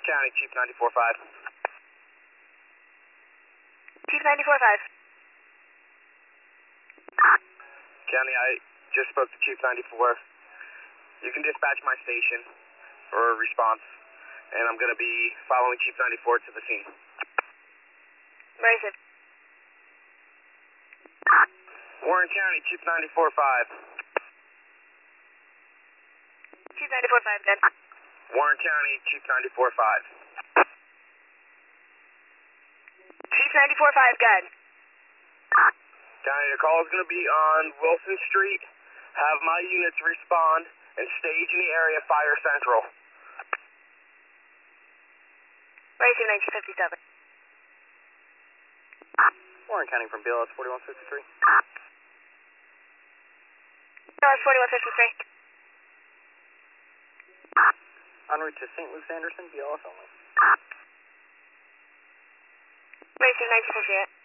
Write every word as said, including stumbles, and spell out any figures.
County, Chief ninety-four five. Chief ninety-four five. County, I just spoke to Chief ninety-four. You can dispatch my station for a response, and I'm going to be following Chief ninety-four to the scene. Where is it? Warren County, Chief ninety-four five. Chief ninety-four five, good. Warren County, Chief ninety-four five. Chief ninety-four five, good. County, the call is going to be on Wilson Street. Have my units respond and stage in the area fire central. Where is your nineteen fifty-seven? Warren County from B L S forty-one fifty-three. B L S forty-one fifty-three. En route to Saint Luke's Anderson, B L S only. Where is your nineteen fifty-eight?